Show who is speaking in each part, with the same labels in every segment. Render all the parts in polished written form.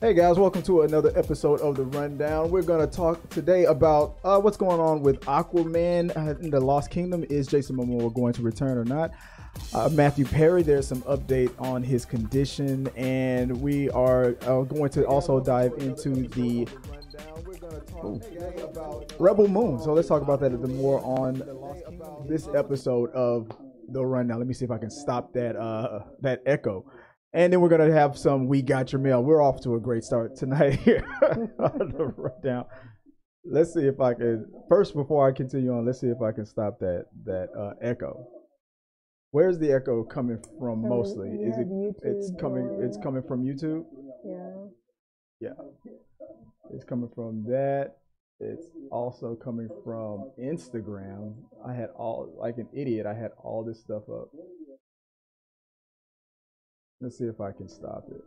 Speaker 1: Hey guys, welcome to another episode of The Rundown. We're going to talk today about what's going on with Aquaman in the Lost Kingdom. Is Jason Momoa going to return or not? Matthew Perry, there's some update on his condition, and we are going to also dive into the Rebel Moon. So let's talk about that a bit more on this episode of The Rundown. Let me see if I can stop that echo. And then we're going to have some We Got Your Mail. We're off to a great start tonight here on The Rundown. Let's see if I can, first before I continue on, let's see if I can stop that echo. Where's the echo coming from mostly? Is it it's coming from YouTube? Yeah. It's coming from that. It's also coming from Instagram. I had like an idiot, I had all this stuff up. Let's see if I can stop it.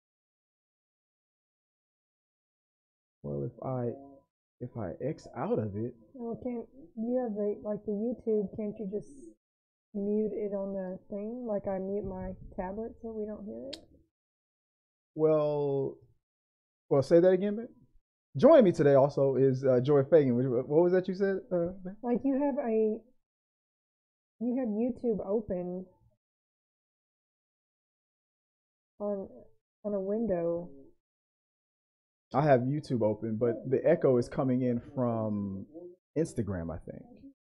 Speaker 1: Well, if I X out of it.
Speaker 2: Well, can't you have the YouTube? Can't you just mute it on the thing? Like I mute my tablet so we don't hear it.
Speaker 1: Well, say that again, man. Joining me today also is Joy Fagan. What was that you said?
Speaker 2: Like you have YouTube open on a window.
Speaker 1: I have YouTube open, but the echo is coming in from Instagram, I think.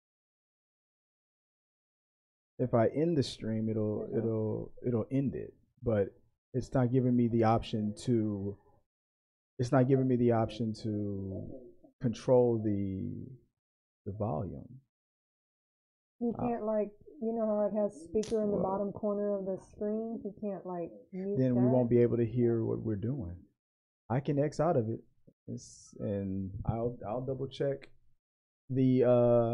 Speaker 1: If I end the stream, it'll end it, but it's not giving me the option to. It's not giving me the option to control the volume.
Speaker 2: You can't you know how it has speaker in the bottom corner of the screen? You can't mute
Speaker 1: then
Speaker 2: that?
Speaker 1: We won't be able to hear what we're doing. I can X out of it, and I'll double check the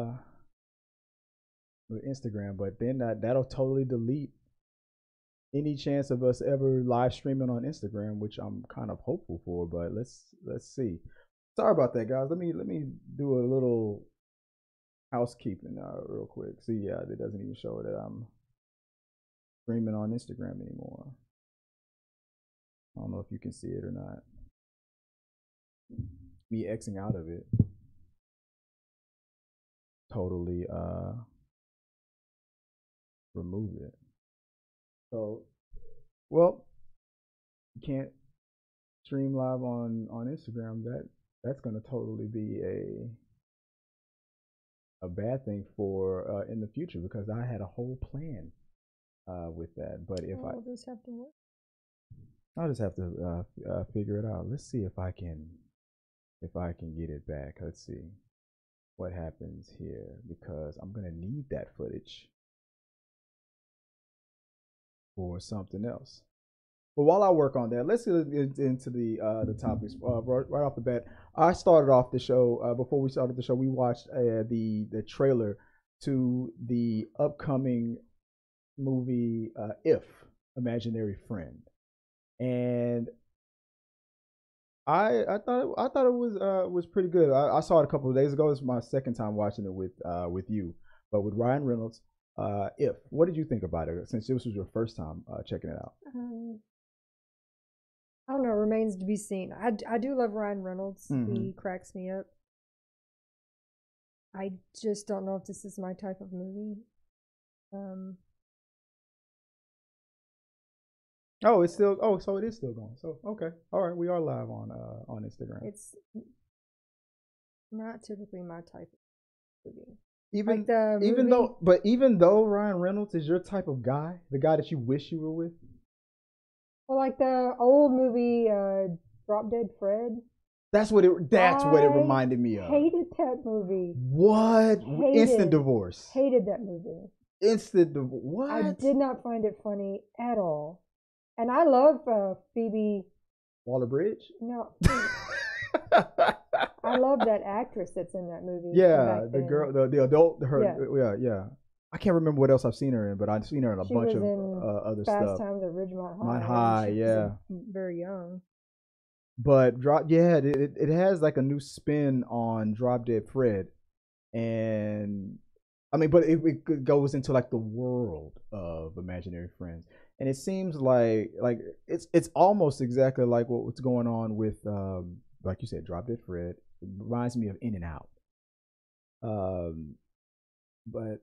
Speaker 1: Instagram, but then that'll totally delete any chance of us ever live streaming on Instagram, which I'm kind of hopeful for. But let's see. Sorry about that, guys. Let me do a little housekeeping real quick. See, yeah, it doesn't even show that I'm streaming on Instagram anymore. I don't know if you can see it or not. Me Xing out of it totally remove it. So, well, you can't stream live on Instagram. That's going to totally be a bad thing for in the future, because I had a whole plan with that. But if
Speaker 2: I'll just have to work.
Speaker 1: I'll just have to figure it out. Let's see if I can get it back. Let's see what happens here, because I'm gonna need that footage for something else. But while I work on that, let's get into the topics right off the bat. I started off the show before we started the show. We watched the trailer to the upcoming movie If Imaginary Friend, and I thought it was pretty good. I saw it a couple of days ago. It's my second time watching it with you, but with Ryan Reynolds. If what did you think about it, since this was your first time checking it out?
Speaker 2: I don't know. It remains to be seen. I do love Ryan Reynolds. Mm-hmm. He cracks me up. I just don't know if this is my type of movie.
Speaker 1: Oh, it's still. Oh, so it is still going. So okay, all right. We are live on Instagram.
Speaker 2: It's not typically my type of movie.
Speaker 1: Even though Ryan Reynolds is your type of guy, the guy that you wish you were with.
Speaker 2: Well, like the old movie Drop Dead Fred.
Speaker 1: That's what it reminded me of.
Speaker 2: Hated that movie.
Speaker 1: What? Instant divorce.
Speaker 2: Hated that movie.
Speaker 1: Instant divorce. What?
Speaker 2: I did not find it funny at all. And I love Phoebe
Speaker 1: Waller-Bridge.
Speaker 2: No. I love that actress that's in that movie.
Speaker 1: Yeah, the girl, the adult, yeah. I can't remember what else I've seen her in, but I've seen her in a bunch of other stuff.
Speaker 2: Fast Times at Ridgemont High.
Speaker 1: Mine High, yeah.
Speaker 2: Very young.
Speaker 1: But it has like a new spin on Drop Dead Fred, and I mean, but it goes into like the world of Imaginary Friends, and it seems like it's almost exactly like what's going on with like you said, Drop Dead Fred. It reminds me of In and Out. Um, but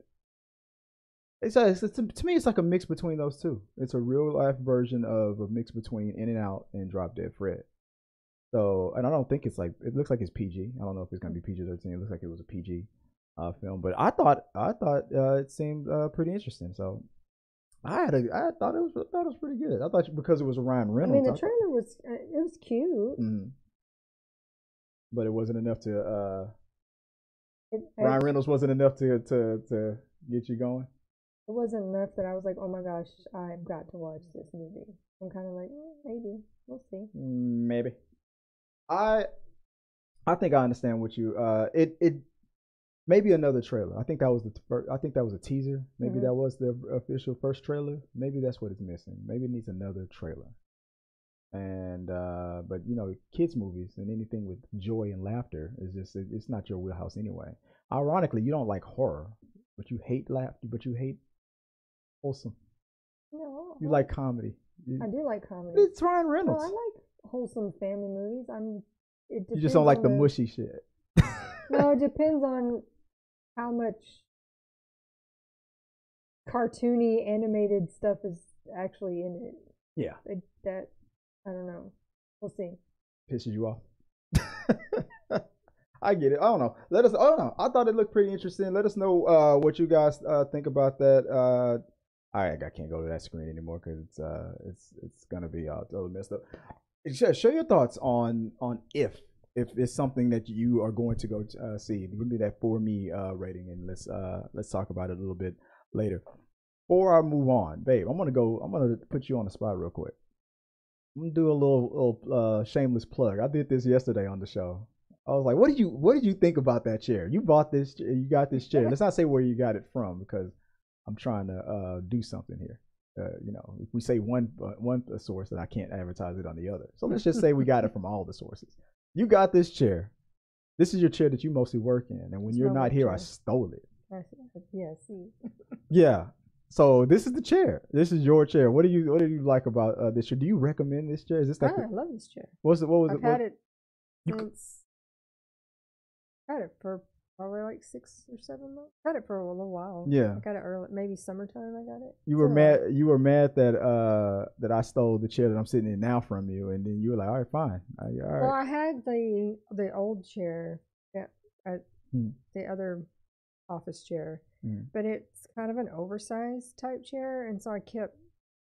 Speaker 1: to me, it's like a mix between those two. It's a real life version of a mix between In and Out and Drop Dead Fred. So, and I don't think it's like, it looks like it's PG. I don't know if it's gonna be PG-13. It looks like it was a PG film, but I thought it seemed pretty interesting. So I thought it was pretty good. I thought because it was Ryan
Speaker 2: I
Speaker 1: Reynolds.
Speaker 2: mean, the trailer was it was cute.
Speaker 1: But it wasn't enough to
Speaker 2: It
Speaker 1: Ryan Reynolds wasn't enough to get you going.
Speaker 2: wasn't enough that I was like, oh my gosh, I've got to watch this movie. I'm kind of like, maybe we'll see.
Speaker 1: Maybe. I think I understand what you it maybe another trailer. I think that was the first, I think that was a teaser. Maybe that was the official first trailer. Maybe that's what it's missing. Maybe it needs another trailer. And but you know, kids movies and anything with joy and laughter is just it's not your wheelhouse anyway. Ironically, you don't like horror, but you hate wholesome.
Speaker 2: No,
Speaker 1: You like comedy.
Speaker 2: I do like comedy.
Speaker 1: It's Ryan
Speaker 2: No,
Speaker 1: Reynolds.
Speaker 2: I like wholesome family movies. It
Speaker 1: You just don't
Speaker 2: depends
Speaker 1: like
Speaker 2: on
Speaker 1: the mushy shit.
Speaker 2: No, it depends on how much cartoony animated stuff is actually in it.
Speaker 1: Yeah.
Speaker 2: That I don't know. We'll see.
Speaker 1: Pisses you off. I get it. I don't know. I don't know. I thought it looked pretty interesting. Let us know what you guys think about that. I can't go to that screen anymore because it's gonna be totally messed up. Share your thoughts on if it's something that you are going to go see. Give me that for me rating, and let's talk about it a little bit later. Before I move on, babe, I'm gonna put you on the spot real quick. I'm gonna do a little shameless plug. I did this yesterday on the show. I was like, what did you think about that chair? You bought this, you got this chair. Let's not say where you got it from because I'm trying to do something here. You know, if we say one source, then I can't advertise it on the other. So let's just say we got it from all the sources. You got this chair. This is your chair that you mostly work in, and when you're not here, I stole it.
Speaker 2: Yeah, see.
Speaker 1: Yeah. So this is the chair. This is your chair. What do you like about this chair? Do you recommend this chair? Is this like
Speaker 2: I love this chair.
Speaker 1: I've
Speaker 2: had it since. Had it for probably like 6 or 7 months. Had it for a little while.
Speaker 1: Yeah.
Speaker 2: I got it early, maybe summertime. I got it.
Speaker 1: You were mad. You were mad that I stole the chair that I'm sitting in now from you, and then you were like, "All right, fine." All right.
Speaker 2: Well, I had the old chair, the other office chair, but it's kind of an oversized type chair, and so I kept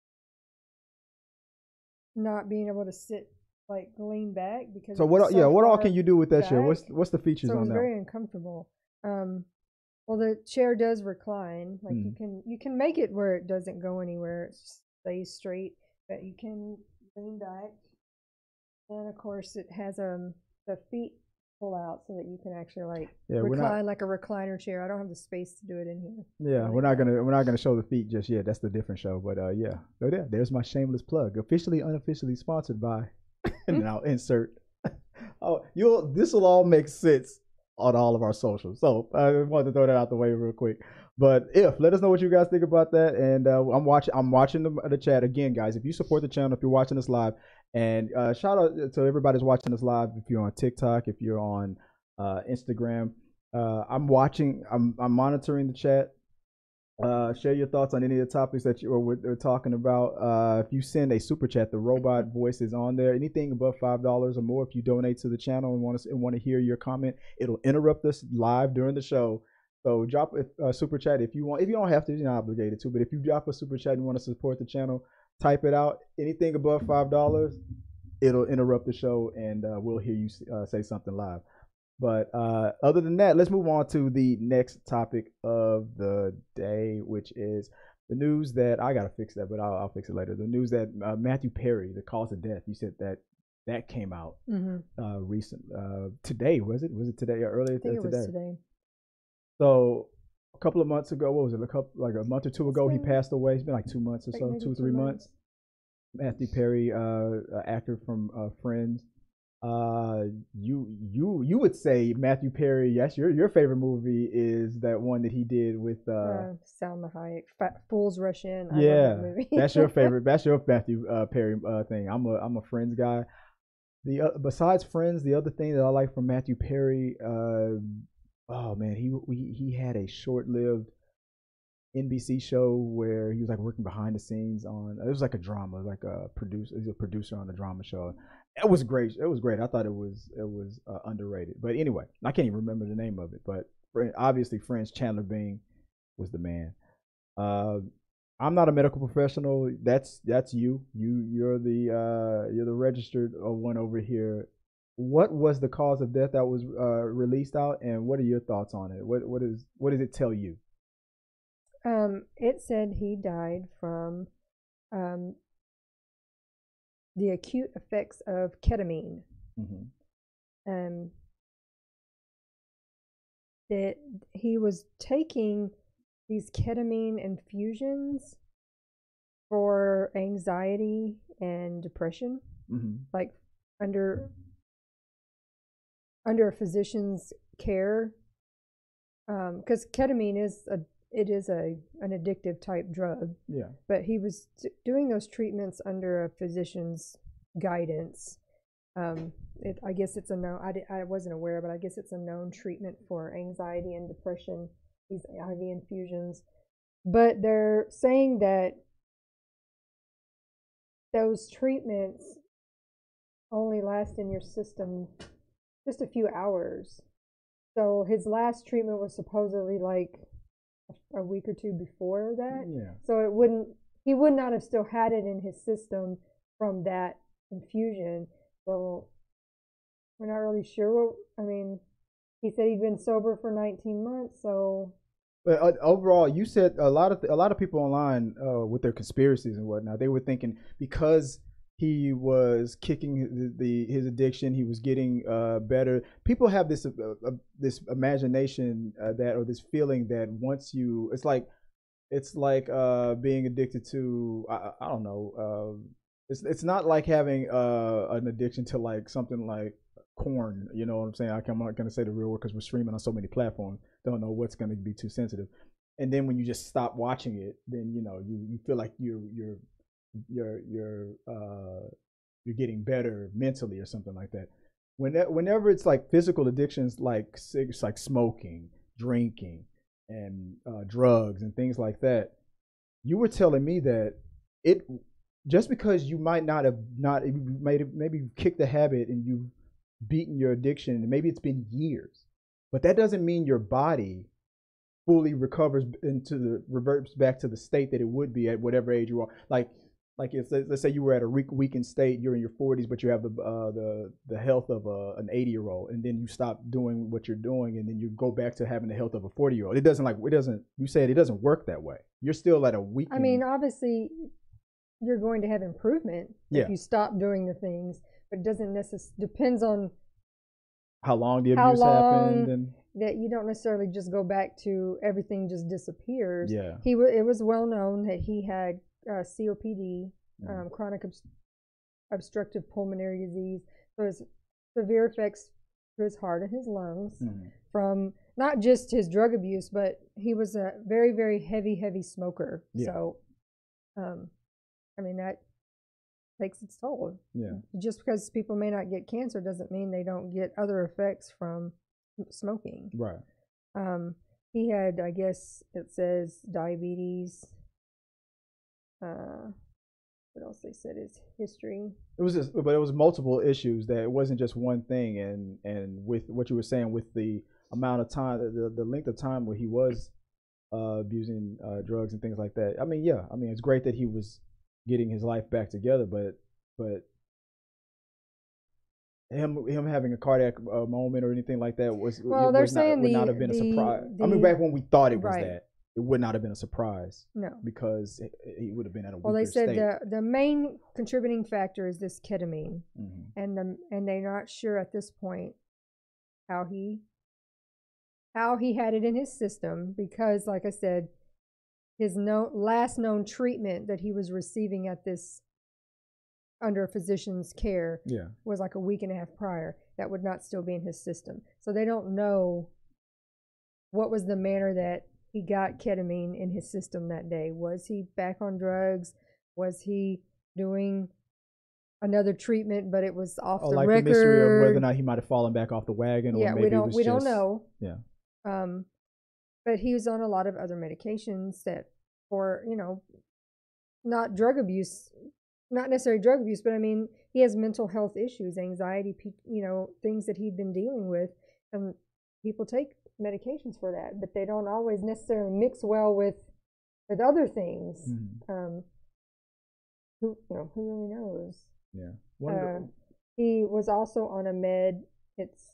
Speaker 2: not being able to sit like lean back because.
Speaker 1: So what? What all can you do with that chair? What's the features on that?
Speaker 2: So it's very uncomfortable. Well, the chair does recline. Like you can make it where it doesn't go anywhere. It stays straight, but you can lean back. And of course, it has the feet pull out so that you can actually recline like a recliner chair. I don't have the space to do it in here.
Speaker 1: Yeah, we're not gonna show the feet just yet. That's the different show. But yeah, there's my shameless plug. Officially, unofficially sponsored by. And I'll insert. This will all make sense on all of our socials. So I wanted to throw that out the way real quick. But let us know what you guys think about that. And I'm watching the chat again, guys. If you support the channel, if you're watching us live, and shout out to everybody's watching us live. If you're on TikTok, if you're on Instagram, I'm monitoring the chat. Share your thoughts on any of the topics that we're talking about. If you send a super chat, the robot voice is on there. Anything above $5 or more, if you donate to the channel and want to hear your comment, it'll interrupt us live during the show. So drop a super chat if you want. If you don't have to, you're not obligated to. But if you drop a super chat and you want to support the channel, type it out. Anything above $5, it'll interrupt the show, and we'll hear you say something live. But other than that, let's move on to the next topic of the day, which is the news that I gotta fix that, but I'll fix it later. The news that Matthew Perry, the cause of death. You said that came out recent. Today was it? Was it today or earlier today?
Speaker 2: It was today.
Speaker 1: So a couple of months ago, what was it? A month or two ago, he passed away. It's been like 2 months or so, 2 or 3 months. Matthew Perry, actor from Friends. You would say Matthew Perry. Yes, your favorite movie is that one that he did with
Speaker 2: Salma Hayek, Fools Rush In. I love
Speaker 1: yeah,
Speaker 2: that movie.
Speaker 1: that's your favorite. That's your Matthew Perry thing. I'm a Friends guy. The besides Friends, the other thing that I like from Matthew Perry, oh man, he had a short-lived NBC show where he was like working behind the scenes on. It was like a drama, like a producer. He's a producer on a drama show. It was great. It was great. I thought it was underrated. But anyway, I can't even remember the name of it. But obviously, Friends, Chandler Bing was the man. Uh, I'm not a medical professional. That's you. You're the registered one over here. What was the cause of death that was released out, and what are your thoughts on it? What does it tell you?
Speaker 2: It said he died from um, the acute effects of ketamine.
Speaker 1: Mm-hmm.
Speaker 2: That he was taking these ketamine infusions for anxiety and depression,
Speaker 1: Mm-hmm.
Speaker 2: like under a physician's care, because ketamine is an addictive type drug.
Speaker 1: Yeah.
Speaker 2: But he was doing those treatments under a physician's guidance. I guess it's a known. I wasn't aware, but I guess it's a known treatment for anxiety and depression. These IV infusions, but they're saying that those treatments only last in your system just a few hours. So his last treatment was supposedly like a week or two before that.
Speaker 1: Yeah.
Speaker 2: So he would not have still had it in his system from that infusion. So we're not really sure he said he'd been sober for 19 months, so.
Speaker 1: But overall, you said a lot of people online with their conspiracies and whatnot, they were thinking because he was kicking his addiction, he was getting better. People have this imagination or this feeling that once it's like being addicted to I don't know. It's not like having an addiction to like something like corn. You know what I'm saying? I'm not gonna say the real word because we're streaming on so many platforms. Don't know what's gonna be too sensitive. And then when you just stop watching it, then you feel like you're getting better mentally or something like that. Whenever it's like physical addictions, like smoking, drinking, and drugs and things like that, you were telling me that it just because you might not have maybe kicked the habit and you've beaten your addiction and maybe it's been years, but that doesn't mean your body fully recovers reverts back to the state that it would be at whatever age you are. Like if let's say you were at a weakened state, you're in your 40s, but you have the health of an 80-year-old, and then you stop doing what you're doing, and then you go back to having the health of a 40-year-old. It doesn't. You said it doesn't work that way. You're still at a weakened.
Speaker 2: Obviously, you're going to have improvement if you stop doing the things, but it doesn't necessarily depends on
Speaker 1: how long the abuse happened, and
Speaker 2: that you don't necessarily just go back to everything just disappears.
Speaker 1: Yeah,
Speaker 2: it was well known that he had COPD, chronic obstructive pulmonary disease. So his severe effects to his heart and his lungs from not just his drug abuse, but he was a very, very heavy smoker. Yeah. So, that takes its toll.
Speaker 1: Yeah.
Speaker 2: Just because people may not get cancer doesn't mean they don't get other effects from smoking.
Speaker 1: Right.
Speaker 2: He had, I guess it says, diabetes. What else they said is history.
Speaker 1: But it was multiple issues. That it wasn't just one thing. And with what you were saying, with the amount of time, the length of time where he was abusing drugs and things like that. It's great that he was getting his life back together, but him having a cardiac moment or anything like that would not have been a surprise. Back when we thought it was that. It would not have been a surprise.
Speaker 2: No.
Speaker 1: Because he would have been at a weaker
Speaker 2: Well, they said
Speaker 1: state.
Speaker 2: the main contributing factor is this ketamine.
Speaker 1: Mm-hmm.
Speaker 2: And they're not sure at this point how he had it in his system because, like I said, his last known treatment that he was receiving at this under a physician's care
Speaker 1: Yeah.
Speaker 2: was like a week and a half prior, that would not still be in his system. So they don't know what was the manner that he got ketamine in his system that day. Was he back on drugs? Was he doing another treatment, but it was off the
Speaker 1: like
Speaker 2: record?
Speaker 1: The mystery of whether or not he might have fallen back off the wagon, or maybe
Speaker 2: we don't know.
Speaker 1: Yeah.
Speaker 2: But he was on a lot of other medications that for, not drug abuse, not necessarily drug abuse, but I mean, he has mental health issues, anxiety, things that he'd been dealing with. And people take medications for that, but they don't always necessarily mix well with other things.
Speaker 1: Mm-hmm.
Speaker 2: Who really knows?
Speaker 1: Yeah.
Speaker 2: He was also on a med. It's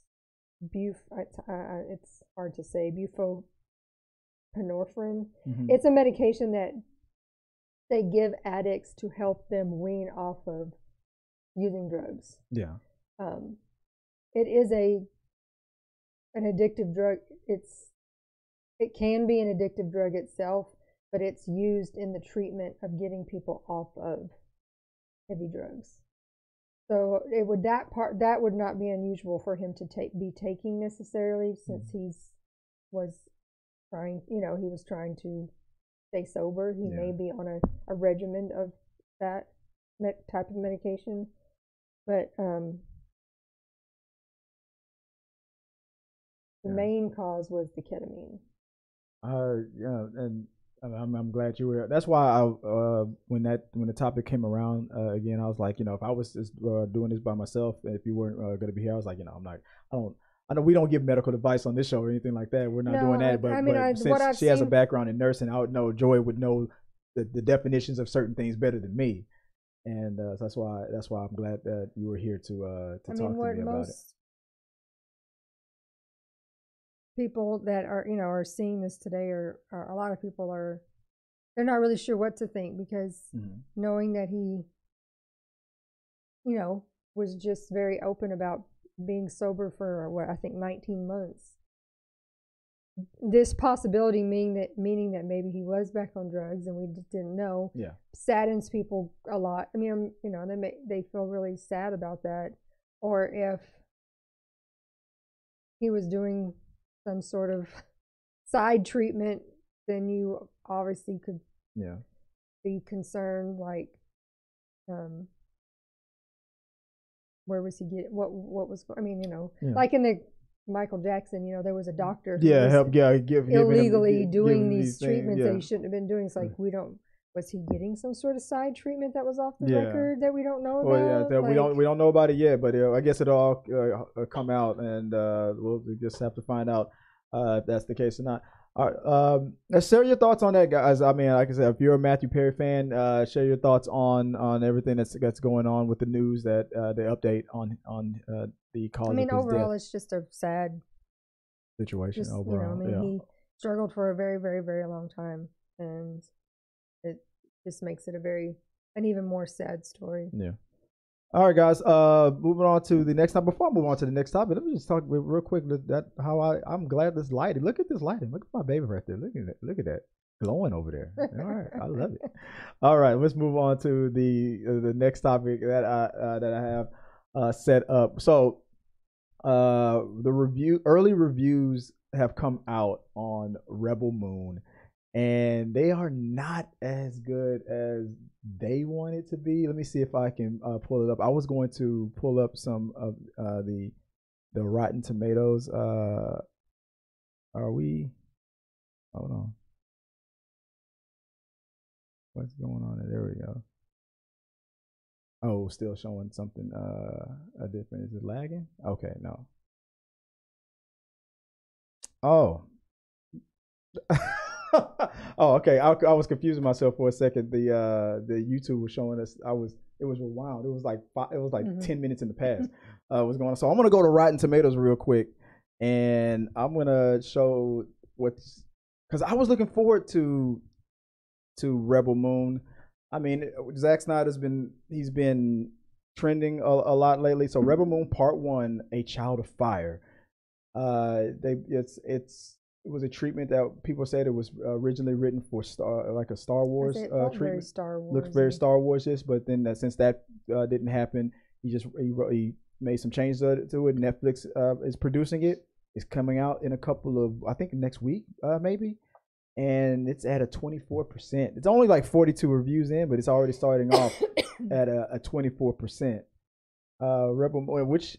Speaker 2: hard to say, buprenorphine.
Speaker 1: Mm-hmm.
Speaker 2: It's a medication that they give addicts to help them wean off of using drugs.
Speaker 1: Yeah.
Speaker 2: It is an addictive drug. It can be an addictive drug itself, but it's used in the treatment of getting people off of heavy drugs. So that would not be unusual for him to be taking necessarily, since he was trying to stay sober. He may be on a regimen of that type of medication, but the main cause was the ketamine.
Speaker 1: And I'm glad you were. That's why when the topic came around again, I was like, if I was just doing this by myself, if you weren't going to be here, I was like, I know we don't give medical advice on this show or anything like that. We're not doing that. But since she has a background in nursing, I would know Joy would know the definitions of certain things better than me, and so that's why I'm glad that you were here to talk to me about it.
Speaker 2: People that are seeing this today are a lot of people they're not really sure what to think, because knowing that he was just very open about being sober for I think 19 months, this possibility meaning that maybe he was back on drugs and we just didn't know, saddens people a lot. I mean, they feel really sad about that. Or if he was doing some sort of side treatment, then you obviously could be concerned, like where was he getting what was, I mean, like in the Michael Jackson, there was a doctor who was illegally doing these treatments that he shouldn't have been doing. It's like was he getting some sort of side treatment that was off the record that we don't know about?
Speaker 1: We don't know about it yet, but I guess it'll all come out, and we'll just have to find out if that's the case or not. All right, share your thoughts on that, guys. I mean, like I said, if you're a Matthew Perry fan, share your thoughts on everything that's going on with the news that they update on the cause. I mean,
Speaker 2: overall, it's just a sad
Speaker 1: situation. Overall,
Speaker 2: he struggled for a very, very, very long time, and it just makes it an even more sad story.
Speaker 1: Yeah. All right, guys. Moving on to the next time. Before I move on to the next topic, let me just talk real quick I'm glad this lighting. Look at this lighting. Look at my baby right there. Look at that glowing over there. All right, I love it. All right, let's move on to the next topic that I have set up. So, early reviews have come out on Rebel Moon, and they are not as good as they want it to be. Let me see if I can pull it up. I was going to pull up some of the Rotten Tomatoes. Are we? Hold on. What's going on? There we go. Oh, still showing something different. Is it lagging? Okay, no. Oh. Oh, okay. I was confusing myself for a second. The YouTube was showing us. It was rewound. It was like 10 minutes in the past. What's going on? So I'm gonna go to Rotten Tomatoes real quick, and I'm gonna show because I was looking forward to Rebel Moon. I mean, Zack Snyder's been trending a lot lately. So Rebel Moon Part 1, A Child of Fire. It's it was a treatment that people said it was originally written for like a Star Wars
Speaker 2: Very
Speaker 1: treatment.
Speaker 2: Star Wars.
Speaker 1: Looked very Star Wars-ish, but then since that didn't happen, he made some changes to it. Netflix is producing it. It's coming out in a couple of, I think next week maybe, and it's at a 24%. It's only like 42 reviews in, but it's already starting off at a 24%. Rebel, which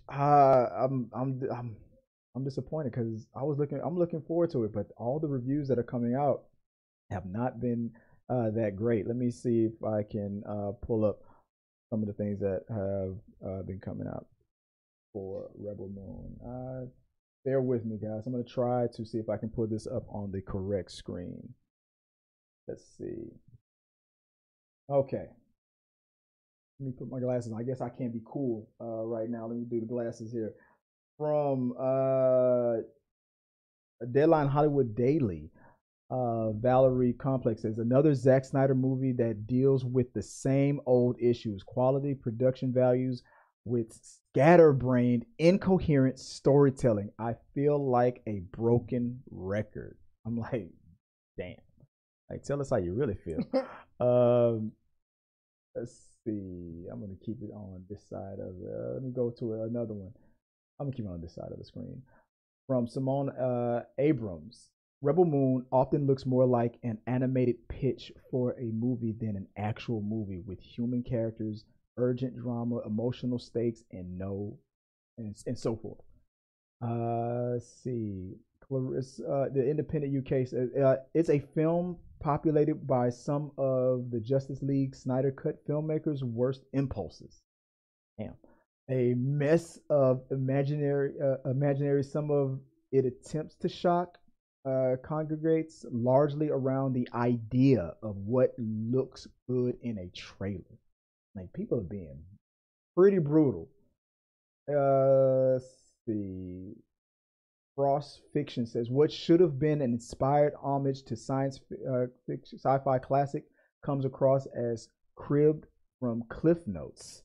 Speaker 1: I'm disappointed because I'm looking forward to it, but all the reviews that are coming out have not been that great. Let me see if I can pull up some of the things that have been coming out for Rebel Moon. Bear with me, guys. I'm gonna try to see if I can put this up on the correct screen. Let's see. Okay. Let me put my glasses on. I guess I can't be cool right now. Let me do the glasses here. From Deadline Hollywood Daily, Valerie Complex says another Zack Snyder movie that deals with the same old issues, quality, production values, with scatterbrained, incoherent storytelling. I feel like a broken record. I'm like, damn. Like, tell us how you really feel. Let's see. I'm gonna keep it on this side of it. Let me go to another one. I'm gonna keep it on this side of the screen. From Simone Abrams, Rebel Moon often looks more like an animated pitch for a movie than an actual movie with human characters, urgent drama, emotional stakes, and so forth. Let's see. The Independent UK says it's a film populated by some of the Justice League Snyder Cut filmmakers' worst impulses. Damn. A mess of imaginary, some of it attempts to shock, congregates largely around the idea of what looks good in a trailer. Like, people are being pretty brutal. Let's see. Frost Fiction says what should have been an inspired homage to science fiction, sci-fi classic comes across as cribbed from Cliff Notes.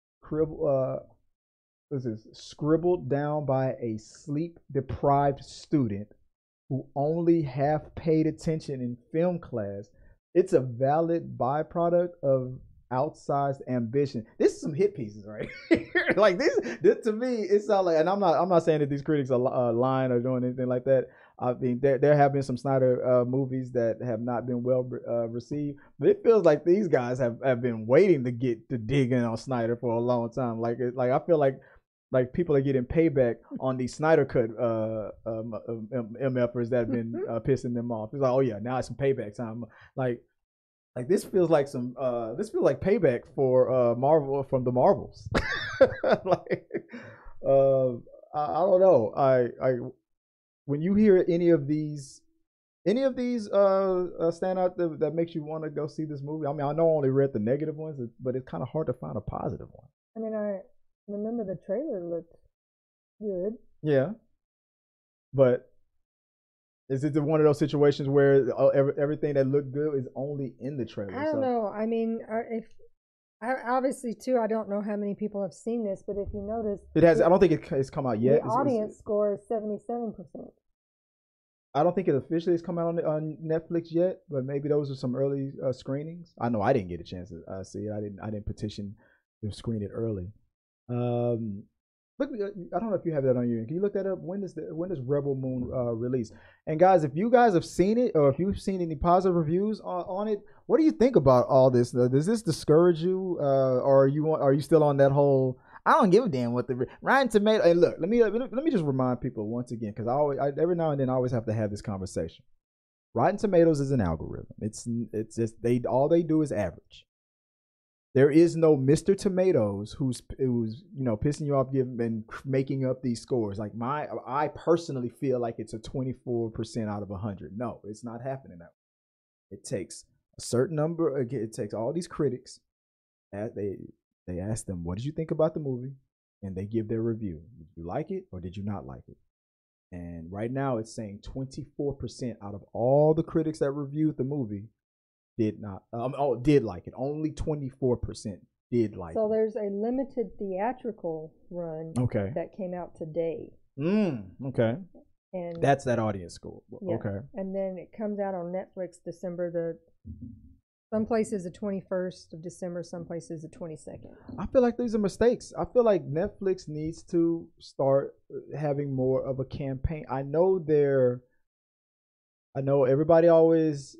Speaker 1: This is scribbled down by a sleep-deprived student who only half paid attention in film class. It's a valid byproduct of outsized ambition. This is some hit pieces, right? Like this to me, it sounds like, and I'm not saying that these critics are lying or doing anything like that. I mean, there have been some Snyder movies that have not been well received, but it feels like these guys have been waiting to get to dig in on Snyder for a long time. Like I feel like people are getting payback on these Snyder Cut MFers that have been pissing them off. It's like, oh yeah, now it's some payback time. Like this feels like payback for Marvel, from the Marvels. Like, I don't know. I when you hear any of these stand out that makes you want to go see this movie. I mean, I know I only read the negative ones, but it's kind of hard to find a positive one.
Speaker 2: I mean, I remember the trailer looked good.
Speaker 1: Yeah, but is it one of those situations where everything that looked good is only in the trailer?
Speaker 2: I don't know. I mean, if obviously too, I don't know how many people have seen this, but if you notice,
Speaker 1: it has. I don't think it's come out yet.
Speaker 2: The audience score is 77%.
Speaker 1: I don't think it officially has come out on Netflix yet, but maybe those are some early screenings. I know I didn't get a chance to see it. I didn't petition to screen it early. Look, I don't know if you have that on you. Can you look that up? When does Rebel Moon release? And guys, if you guys have seen it, or if you've seen any positive reviews on it, what do you think about all this? Does this discourage you, or are you still on that whole? I don't give a damn what the Rotten Tomato. And look, let me just remind people once again, because I every now and then I always have to have this conversation. Rotten Tomatoes is an algorithm. It's just all they do is average. There is no Mr. Tomatoes who's pissing you off and making up these scores. Like I personally feel like it's a 24% out of 100. No, it's not happening that way. It takes a certain number. It takes all these critics. They ask them, what did you think about the movie? And they give their review. Did you like it or did you not like it? And right now it's saying 24% out of all the critics that reviewed the movie did like it. Only 24% did like it.
Speaker 2: So there's a limited theatrical run that came out today.
Speaker 1: Okay.
Speaker 2: And
Speaker 1: that's that audience score.
Speaker 2: Yeah.
Speaker 1: Okay.
Speaker 2: And then it comes out on Netflix some places the 21st of December, some places the 22nd.
Speaker 1: I feel like these are mistakes. I feel like Netflix needs to start having more of a campaign. I know everybody always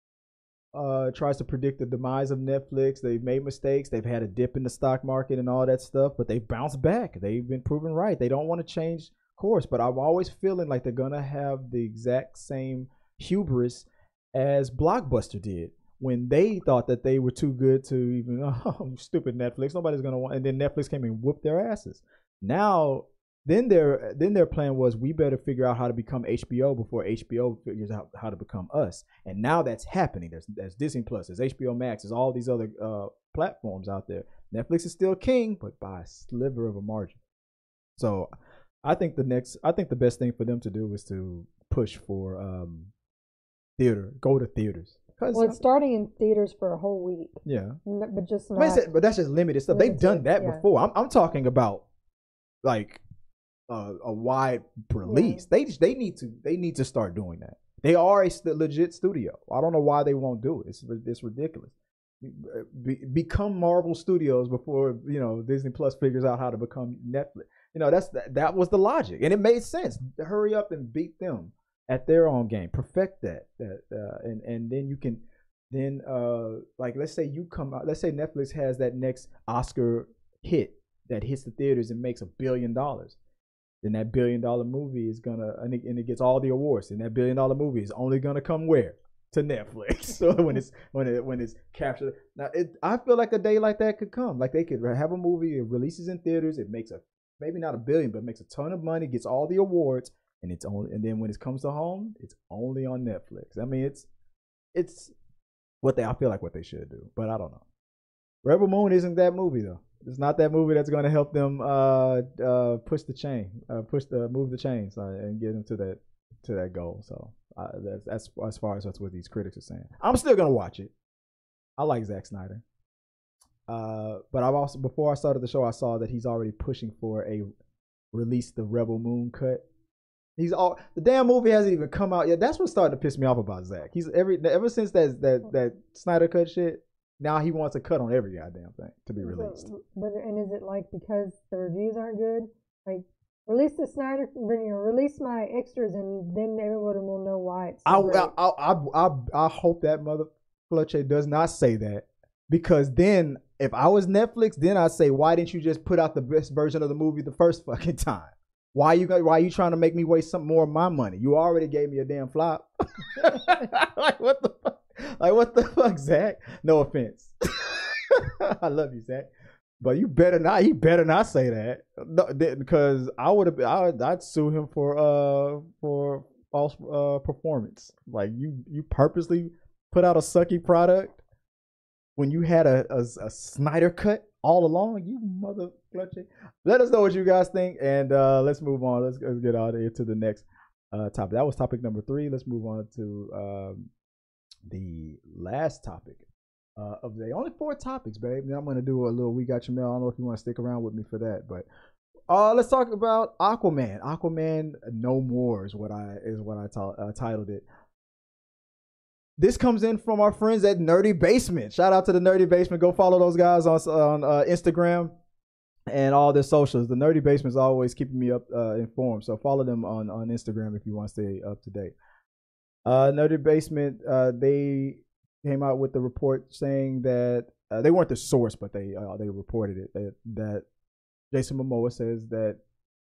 Speaker 1: tries to predict the demise of Netflix. They've made mistakes. They've had a dip in the stock market and all that stuff, but they bounced back. They've been proven right. They don't want to change course, but I'm always feeling like they're gonna have the exact same hubris as Blockbuster did when they thought that they were too good to even stupid Netflix. Nobody's gonna want, and then Netflix came and whooped their asses. Now, then their plan was we better figure out how to become HBO before HBO figures out how to become us. And now that's happening. There's Disney Plus, there's HBO Max, there's all these other platforms out there. Netflix is still king, but by a sliver of a margin. So I think the best thing for them to do is to push for go to theaters.
Speaker 2: Well, it's starting in theaters for a whole week.
Speaker 1: Yeah,
Speaker 2: but just not.
Speaker 1: But that's just limited stuff. They've done that before. I'm talking about like a wide release. Yeah. They need to start doing that. They are a legit studio. I don't know why they won't do it. It's ridiculous. Become Marvel Studios before Disney Plus figures out how to become Netflix. That was the logic, and it made sense. Hurry up and beat them at their own game. Perfect that, and then you can like let's say let's say Netflix has that next Oscar hit that hits the theaters and makes $1 billion. Then that $1 billion movie is gonna and it gets all the awards, and that $1 billion movie is only gonna come where? To Netflix. So when it's captured. Now I feel like a day like that could come. Like they could have a movie, it releases in theaters, it makes maybe not $1 billion, but makes a ton of money, gets all the awards, and then when it comes to home, it's only on Netflix. I mean, it's I feel like what they should do, but I don't know. Rebel Moon isn't that movie though. It's not that movie that's going to help them move the chains and get them to that goal. So that's as far as that's what these critics are saying. I'm still going to watch it. I like Zack Snyder. But I've also, before I started the show, I saw that he's already pushing for a release the Rebel Moon cut. The damn movie hasn't even come out yet. That's what started to piss me off about Zack. He's ever since that Snyder cut shit. Now he wants a cut on every goddamn thing to be released.
Speaker 2: And is it like because the reviews aren't good? Like release the Snyder, release my extras, and then everyone will know why it's.
Speaker 1: I hope that mother Fletcher does not say that. Because then, if I was Netflix, then I'd say, why didn't you just put out the best version of the movie the first fucking time? Why are you trying to make me waste some more of my money? You already gave me a damn flop. What the fuck? What the fuck, Zach? No offense. I love you, Zach. But you better not. He better not say that, because I'd sue him for false performance. Like you purposely put out a sucky product when you had a Snyder cut all along. You mother clutching. Let us know what you guys think, and let's move on. Let's get out of here to the next topic. That was topic number 3. Let's move on to the last topic of the day. Only 4 topics, babe. Then I'm gonna do a little We Got Your Mail. I don't know if you want to stick around with me for that, but let's talk about Aquaman. Aquaman No More is what I titled it. This comes in from our friends at Nerdy Basement. Shout out to the Nerdy Basement. Go follow those guys on Instagram and all their socials. The Nerdy Basement is always keeping me up informed, so follow them on Instagram if you want to stay up to date. Nerdy Basement, they came out with the report saying that they weren't the source, but they reported it that Jason Momoa says that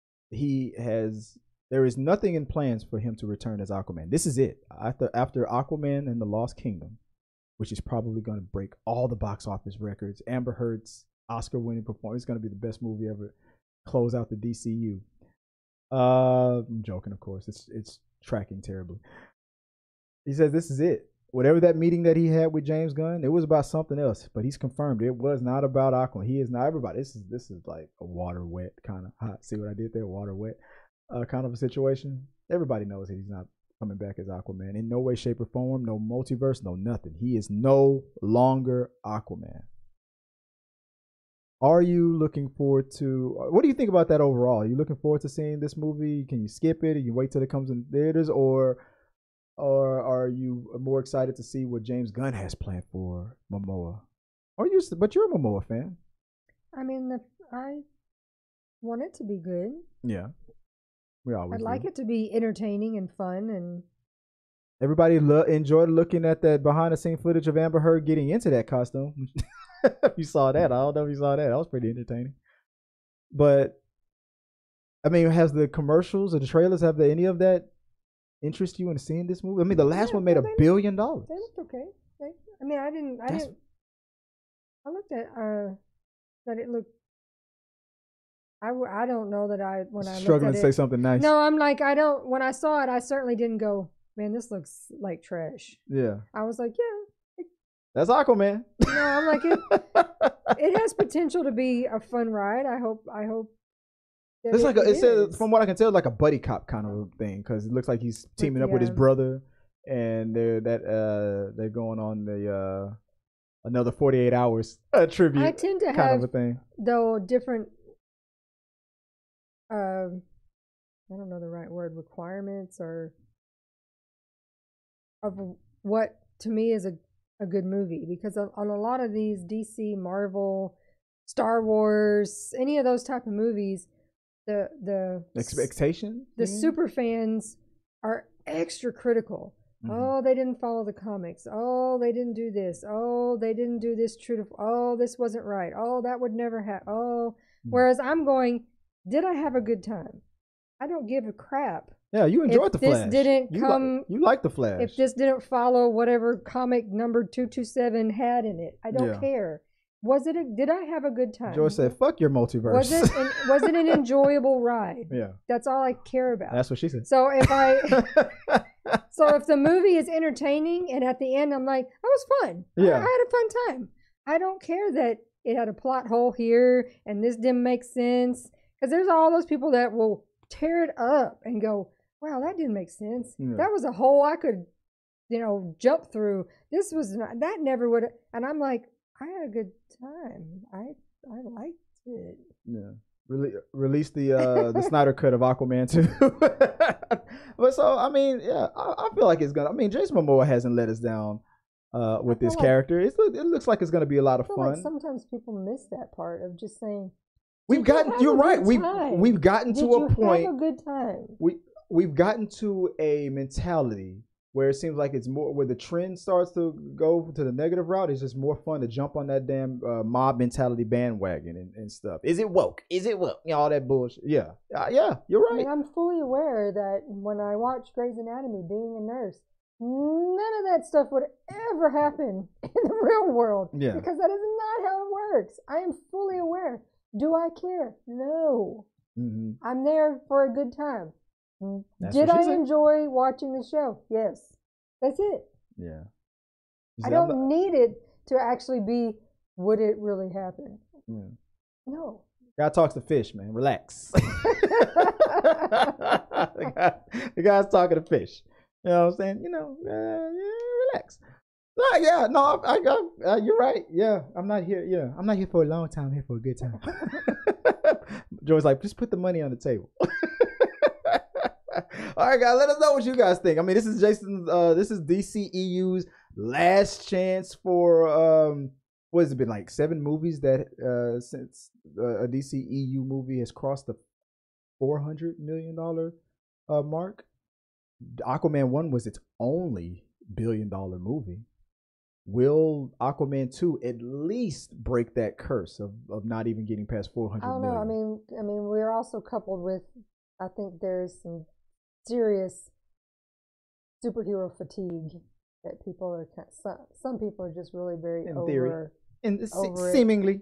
Speaker 1: there is nothing in plans for him to return as Aquaman. This is it. After Aquaman and the Lost Kingdom, which is probably going to break all the box office records. Amber Heard's Oscar-winning performance. It's going to be the best movie ever. Close out the DCU. I'm joking, of course. It's tracking terribly. He says this is it. Whatever that meeting that he had with James Gunn, it was about something else. But he's confirmed it was not about Aquaman. He is not everybody. This is like a water wet kind of hot. See what I did there? Water wet. Kind of a situation. Everybody knows that he's not coming back as Aquaman in no way, shape, or form. No multiverse, no nothing. He is no longer Aquaman. Are you looking forward to? What do you think about that overall? Are you looking forward to seeing this movie? Can you skip it? Or you wait till it comes in theaters, or are you more excited to see what James Gunn has planned for Momoa? But you're a Momoa fan.
Speaker 2: I mean, I want it to be good.
Speaker 1: Yeah, we always.
Speaker 2: I'd like it to be entertaining and fun, and
Speaker 1: everybody enjoyed looking at that behind the scene footage of Amber Heard getting into that costume. You saw that? I don't know if you saw that. That was pretty entertaining. But I mean, has the commercials or the trailers any of that interest you in seeing this movie? I mean, the last one made $1 billion.
Speaker 2: They looked okay. I mean, I didn't. I looked at that it looked. I don't know that when I
Speaker 1: struggling
Speaker 2: looked at
Speaker 1: to say something nice.
Speaker 2: No, I'm like I don't. When I saw it, I certainly didn't go, man, this looks like trash.
Speaker 1: Yeah.
Speaker 2: I was like, yeah.
Speaker 1: That's Aquaman.
Speaker 2: No, I'm like it has potential to be a fun ride. I hope.
Speaker 1: It's like it says, from what I can tell, like a buddy cop kind of thing, because it looks like he's teaming up with his brother, and they're going on the another 48 hours tribute.
Speaker 2: I tend to
Speaker 1: kind
Speaker 2: have
Speaker 1: of a thing,
Speaker 2: though different. I don't know the right word, requirements or of what to me is a good movie, because on a lot of these DC, Marvel, Star Wars, any of those type of movies, the
Speaker 1: expectation,
Speaker 2: the super fans are extra critical. Mm-hmm. Oh, they didn't follow the comics. Oh, they didn't do this. Oh, they didn't do this true to. Oh, this wasn't right. Oh, that would never happen. Oh, whereas I'm going, did I have a good time? I don't give a crap.
Speaker 1: Yeah, you enjoyed the Flash.
Speaker 2: This didn't come.
Speaker 1: You like the Flash.
Speaker 2: If this didn't follow whatever comic number 227 had in it, I don't care. Did I have a good time?
Speaker 1: George said, "Fuck your multiverse."
Speaker 2: Was it an enjoyable ride?
Speaker 1: Yeah,
Speaker 2: that's all I care about.
Speaker 1: That's what she said.
Speaker 2: So if the movie is entertaining and at the end I'm like, that was fun. Yeah, I had a fun time. I don't care that it had a plot hole here and this didn't make sense, because there's all those people that will tear it up and go, wow, that didn't make sense. Yeah. That was a hole I could, jump through. This was not, that never would. And I'm like, I had a good time. I liked it.
Speaker 1: Yeah. Release the Snyder cut of Aquaman 2. But so I mean, yeah, I feel like it's gonna. I mean, Jason Momoa hasn't let us down with this character. It looks like it's gonna be a lot of fun.
Speaker 2: Like sometimes people miss that part of just saying.
Speaker 1: You're right. We've gotten to a point.
Speaker 2: Have a good time.
Speaker 1: We've gotten to a mentality where it seems like it's more, where the trend starts to go to the negative route. It's just more fun to jump on that damn mob mentality bandwagon and stuff. Is it woke? Is it woke? All that bullshit. Yeah, you're right.
Speaker 2: I mean, I'm fully aware that when I watch Grey's Anatomy, being a nurse, none of that stuff would ever happen in the real world. Yeah. Because that is not how it works. I am fully aware. Do I care? No. Mm-hmm. I'm there for a good time. Did I enjoy watching the show? Yes. That's it.
Speaker 1: Yeah.
Speaker 2: I don't need it to actually be, would it really happen? Yeah. No.
Speaker 1: Guy talks to fish, man. Relax. the guy's talking to fish. You know what I'm saying? Relax. You're right. Yeah, I'm not here. Yeah, I'm not here for a long time. I'm here for a good time. Joe's like, just put the money on the table. All right, guys, let us know what you guys think. I mean, this is DCEU's last chance for what has it been, like 7 movies that since a DCEU movie has crossed the $400 million mark. Aquaman 1 was its only $1 billion movie. Will Aquaman 2 at least break that curse of not even getting past 400 million?
Speaker 2: I don't know. I mean, we're also coupled with, I think there's some serious superhero fatigue that people are. Some people are just really very
Speaker 1: in
Speaker 2: over.
Speaker 1: Theory. Seemingly.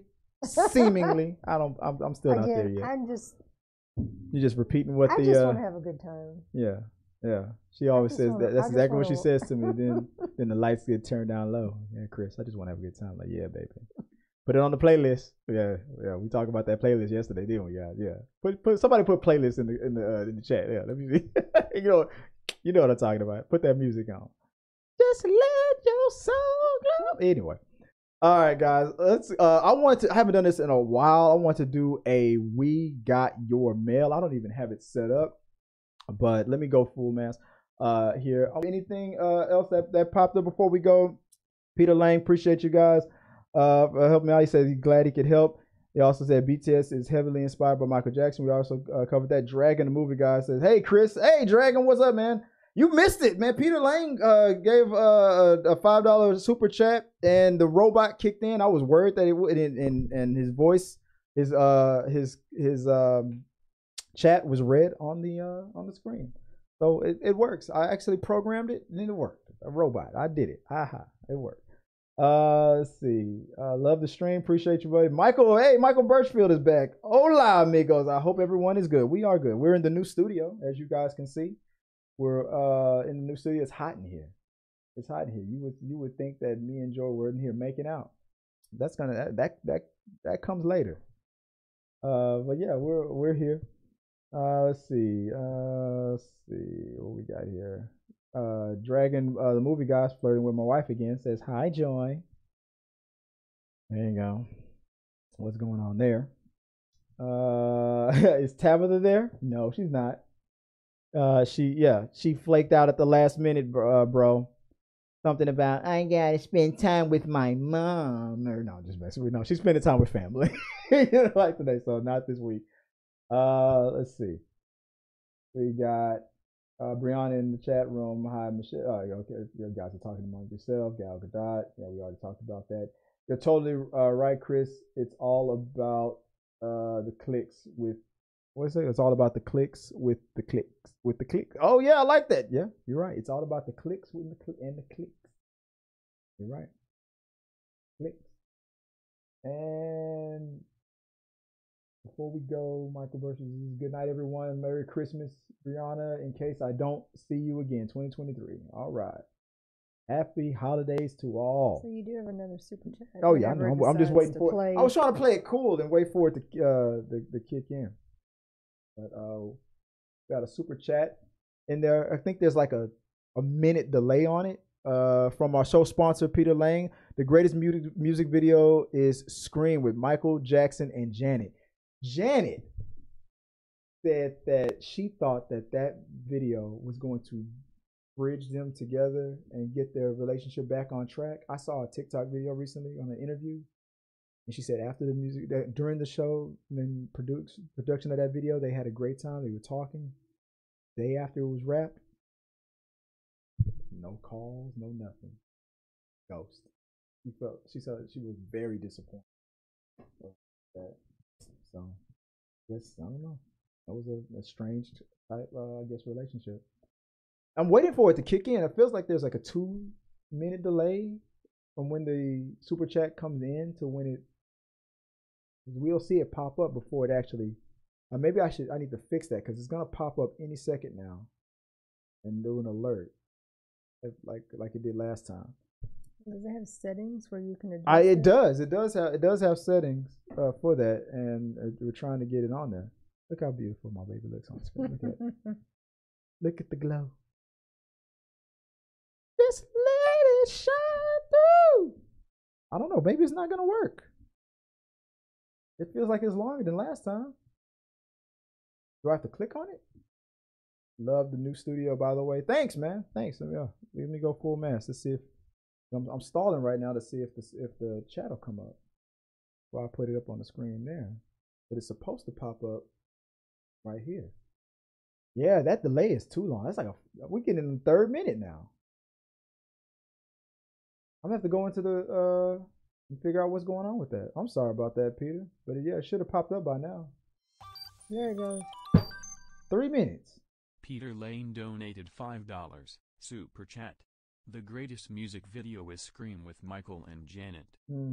Speaker 1: I'm still not there yet. You're just repeating what
Speaker 2: I just want to have a good time.
Speaker 1: Yeah. Yeah, she always says that. That's exactly what she says to me. Then the lights get turned down low. Yeah, Chris, I just want to have a good time. Like, yeah, baby, put it on the playlist. Yeah. We talked about that playlist yesterday, didn't we, guys? Yeah. Somebody put playlist in the chat. Yeah, let me see. you know what I'm talking about. Put that music on. Just let your soul glow. Anyway, All right, guys. Let's. I haven't done this in a while. I want to do a "We Got Your Mail." I don't even have it set up, but let me go full mass. Here. Anything else that popped up before we go? Peter Lang, appreciate you guys for helping me out. He said he's glad he could help. He also said BTS is heavily inspired by Michael Jackson. We also covered that. Dragon, the movie guy, says, "Hey Chris, hey Dragon, what's up, man? You missed it, man. Peter Lang gave a $5 super chat, and the robot kicked in. I was worried that it would, and his voice, his chat was read on the screen. So it works. I actually programmed it, and it worked. A robot. I did it. Haha, it worked. Let's see. Love the stream. Appreciate you, buddy. Michael, hey, Michael Birchfield is back. Hola, amigos. I hope everyone is good. We are good. We're in the new studio, as you guys can see. We're in the new studio. It's hot in here. It's hot in here. You would think that me and Joe were in here making out. That's gonna that comes later. But yeah, we're here. Let's see. Let's see what we got here. Dragon, the movie guy's flirting with my wife again. Says hi, Joy. There you go. What's going on there? Is Tabitha there? No, she's not. She flaked out at the last minute, bro. Something about I gotta spend time with my mom. Or no, just messing with. No, she's spending time with family. Like today, so not this week. Let's see. We got Brianna in the chat room. Hi, Michelle. Oh, okay. You guys are talking among yourself. Gal Gadot. Yeah, we already talked about that. You're totally right, Chris. It's all about the clicks with. What's it? It's all about the clicks with the clicks with the click. Oh yeah, I like that. Yeah, you're right. It's all about the clicks with and the clicks. You're right. Clicks. And before we go, Michael versus good night, everyone. Merry Christmas, Brianna. In case I don't see you again, 2023. All right. Happy holidays to all.
Speaker 2: So you do have another super chat.
Speaker 1: Oh yeah, I know. I'm just waiting for it. I was trying to play it cool and wait for it to kick in. But got a super chat in there. I think there's like a minute delay on it. From our show sponsor Peter Lang. The greatest music video is Scream with Michael Jackson and Janet. Janet said that she thought that video was going to bridge them together and get their relationship back on track. I saw a TikTok video recently on an interview, and she said after the music, during the show, and production of that video, they had a great time. They were talking. Day after it was wrapped, no calls, no nothing. Ghost. She said she was very disappointed. So, yes, I don't know. That was a strange type, I guess, relationship. I'm waiting for it to kick in. It feels like there's like a 2-minute delay from when the super chat comes in to when it. We'll see it pop up before it actually. Maybe I need to fix that because it's gonna pop up any second now, and do an alert, like it did last time.
Speaker 2: Does it have settings where you can adjust
Speaker 1: it does. It does have settings for that, and we're trying to get it on there. Look how beautiful my baby looks on screen. Look at the glow. Just let it shine through. I don't know. Maybe it's not gonna work. It feels like it's longer than last time. Do I have to click on it? Love the new studio, by the way. Thanks, man. Thanks. Let me go full mass. Let's see if I'm stalling right now to see if the chat will come up. Well, I put it up on the screen there, but it's supposed to pop up right here. Yeah, that delay is too long. That's like we're getting in the 3rd minute now. I'm gonna have to go into the and figure out what's going on with that. I'm sorry about that, Peter, but yeah, it should have popped up by now. There it goes. 3 minutes.
Speaker 3: Peter Lane donated $5 super chat. The greatest music video is Scream with Michael and Janet.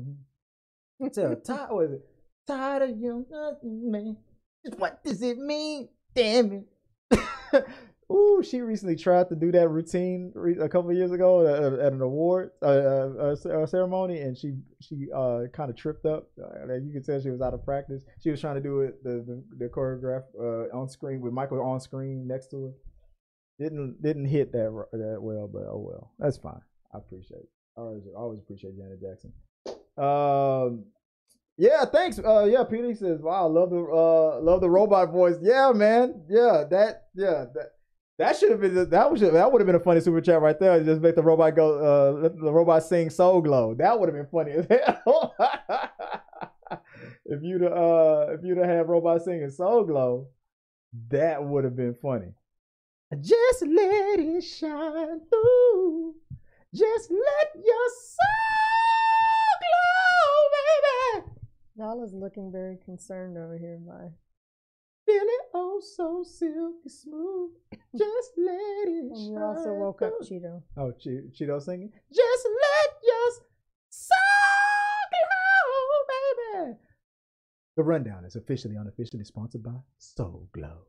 Speaker 1: Tired of you, man. What does it mean? Damn it. Ooh, she recently tried to do that routine a couple of years ago at an award ceremony, and she kind of tripped up. You could tell she was out of practice. She was trying to do it the choreograph on screen with Michael on screen next to her. Didn't hit that well, but oh well, that's fine. I appreciate it. I always appreciate Janet Jackson. Yeah, thanks. Yeah, Peter says, "Wow, love the robot voice." Yeah, man. That should have been that would have been a funny super chat right there. Just make the robot go, let the robot sing "Soul Glow." That would have been funny as hell. If you'd have robot singing "Soul Glow," that would have been funny. Just let it shine through. Just let your soul glow, baby.
Speaker 2: Nala's looking very concerned over here by.
Speaker 1: Feeling oh so silky smooth. Just let it
Speaker 2: And
Speaker 1: shine.
Speaker 2: you also woke up Cheeto.
Speaker 1: Oh, Cheeto singing. Just let your soul glow, baby. The Rundown is officially, unofficially sponsored by Soul Glow.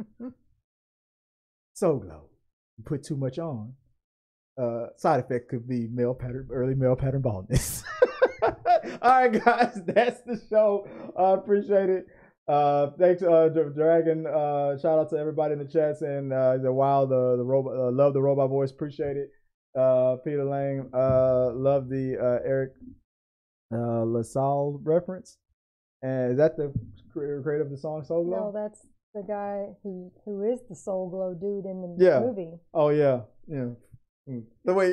Speaker 1: Soul Glow. You put too much on. Side effect could be early male pattern baldness. All right, guys, that's the show. I appreciate it. Thanks, Dragon. Shout out to everybody in the chats and wow, the robot, love the robot voice. Appreciate it. Peter Lang, love the Eric LaSalle reference. And is that the creator of the song Soul Glow?
Speaker 2: No, that's the guy who is the Soul Glow dude in the movie.
Speaker 1: Oh yeah. The way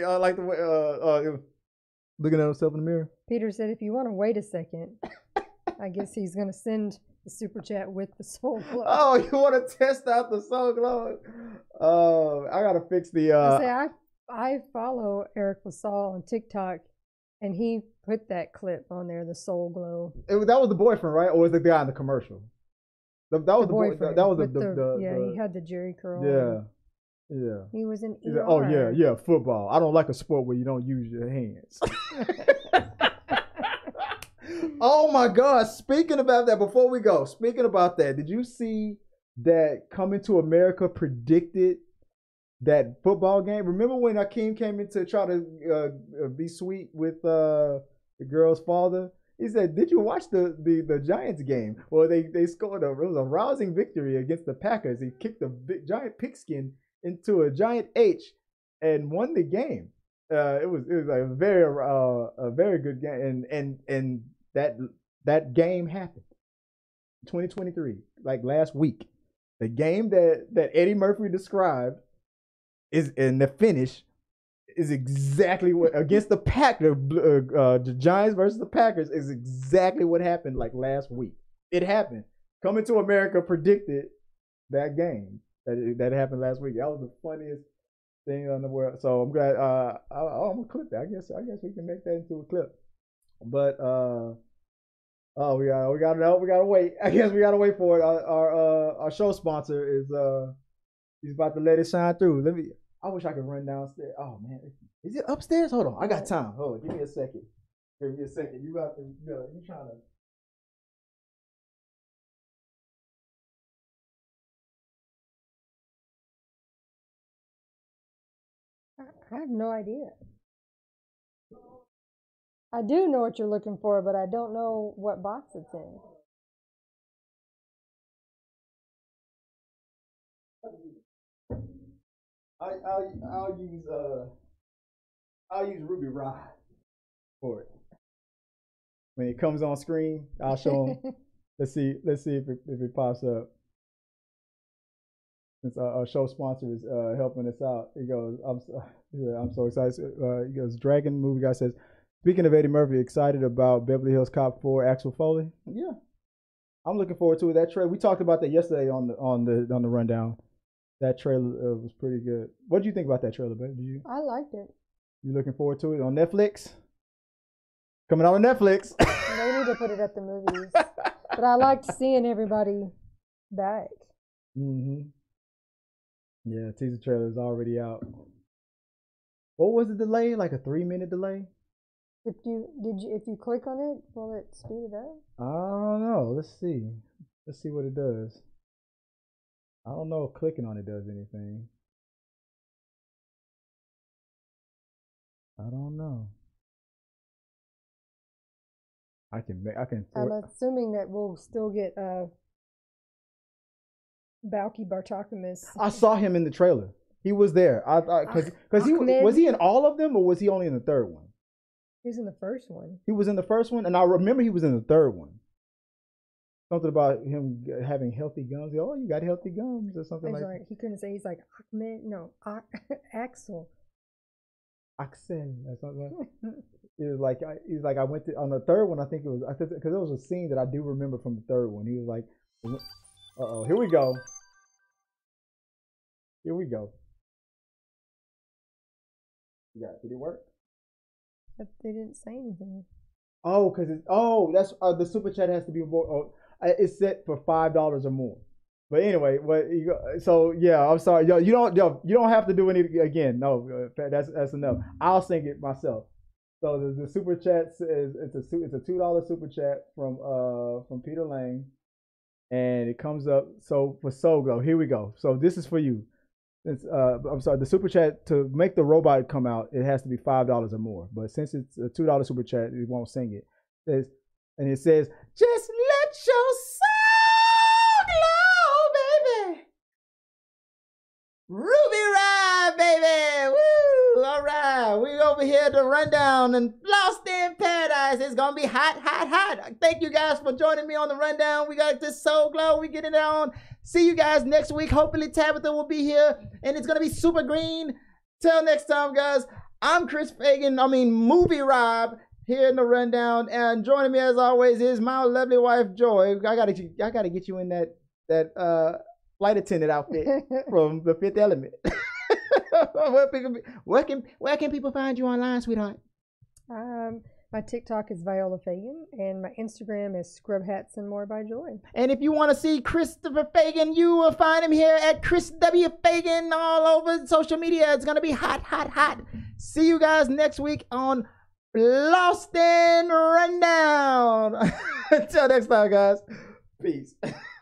Speaker 1: looking at himself in the mirror.
Speaker 2: Peter said, if you want to wait a second, I guess he's going to send the super chat with the Soul Glow.
Speaker 1: Oh, you want to test out the Soul Glow? I got to fix the...
Speaker 2: I follow Eric LaSalle on TikTok, and he put that clip on there, the Soul Glow.
Speaker 1: That was the boyfriend, right? Or was the guy in the commercial? That was the boyfriend. That was
Speaker 2: he had the Jerry curl.
Speaker 1: Yeah. Yeah.
Speaker 2: He was in ER.
Speaker 1: Like, oh, yeah, football. I don't like a sport where you don't use your hands. Oh, my God. Speaking about that, before we go, did you see that Coming to America predicted that football game? Remember when Akeem came in to try to be sweet with the girl's father? He said, did you watch the Giants game? Well, they scored it was a rousing victory against the Packers. He kicked a big giant pigskin into a giant H and won the game. It was like a very good game, and that game happened 2023, like last week. The game that Eddie Murphy described is in the finish is exactly what against the Packers. The Giants versus the Packers is exactly what happened like last week. It happened. Coming to America predicted that game that happened last week. That was the funniest thing in the world. So I'm glad. I'm gonna clip that. I guess we can make that into a clip. But we gotta wait. I guess we gotta wait for it. Our show sponsor is he's about to let it shine through. I wish I could run downstairs. Oh man, is it upstairs? Hold on, I got time. Hold on, give me a second. You got to. You trying to.
Speaker 2: I have no idea. I do know what you're looking for, but I don't know what box it's in.
Speaker 1: I'll use Ruby Rod for it. When it comes on screen, I'll show him. Let's see if it pops up. Since our show sponsor is helping us out, he goes, I'm so excited. He goes, Dragon Movie Guy says, speaking of Eddie Murphy, excited about Beverly Hills Cop 4 Axel Foley? Yeah, I'm looking forward to it. That trailer, we talked about that yesterday on the rundown. That trailer was pretty good. What did you think about that trailer, babe?
Speaker 2: I liked it.
Speaker 1: You looking forward to it on Netflix? Coming out on Netflix.
Speaker 2: They need to put it at the movies. But I liked seeing everybody back.
Speaker 1: Mm-hmm. Yeah, teaser trailer is already out. What was the delay? Like a 3-minute delay?
Speaker 2: If you click on it, will it speed it up?
Speaker 1: I don't know. Let's see what it does. I don't know if clicking on it does anything. I don't know. I can.
Speaker 2: I'm assuming that we'll still get Balki Bartokomous.
Speaker 1: I saw him in the trailer. He was there. I thought because was he in all of them or was he only in the third one?
Speaker 2: He was in the first one.
Speaker 1: He was in the first one, and I remember he was in the third one. Something about him having healthy gums. Oh, you got healthy gums or something like that.
Speaker 2: He couldn't say. He's like, Ahmed, no, Axel.
Speaker 1: Axel or something like that. He's like, I went to, on the third one, I think, because there was a scene that I do remember from the third one. He was like, uh-oh, here we go. Here we go. Did it work?
Speaker 2: But they didn't say anything.
Speaker 1: Oh, that's the super chat has to be more. Oh, it's set for $5 or more. But anyway, so yeah, I'm sorry, you don't have to do any again. No, that's enough. I'll sing it myself. So the super chat is it's a $2 super chat from Peter Lane, and it comes up. So for Soglo, here we go. So this is for you. I'm sorry, the super chat, to make the robot come out, it has to be $5 or more. But since it's a $2 super chat, it won't sing it. It says, just let your soul glow, baby. Ruby ride, baby. Woo! All right, we over here at the Rundown and Lost in Paradise. It's gonna be hot, hot, hot. Thank you guys for joining me on the Rundown. We got this Soul Glow. We getting it on. See you guys next week. Hopefully Tabitha will be here, and it's gonna be super green. Till next time, guys. I'm Chris Fagan. Movie Rob here in the Rundown, and joining me as always is my lovely wife Joy. I gotta get you in that flight attendant outfit from The Fifth Element. Where can people find you online, sweetheart?
Speaker 2: My TikTok is Viola Fagan, and my Instagram is Scrub Hats and More by Joy.
Speaker 1: And if you want to see Christopher Fagan, you will find him here at Chris W. Fagan all over social media. It's gonna be hot, hot, hot. See you guys next week on Lost in Rundown. Until next time, guys. Peace.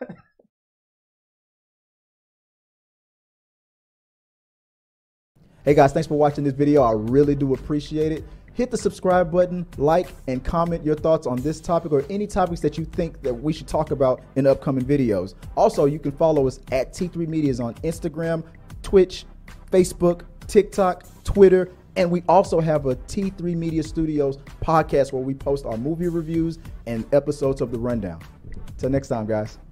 Speaker 1: Hey guys, thanks for watching this video. I really do appreciate it. Hit the subscribe button, like, and comment your thoughts on this topic or any topics that you think that we should talk about in upcoming videos. Also, you can follow us at T3 Medias on Instagram, Twitch, Facebook, TikTok, Twitter, and we also have a T3 Media Studios podcast where we post our movie reviews and episodes of The Rundown. Till next time, guys.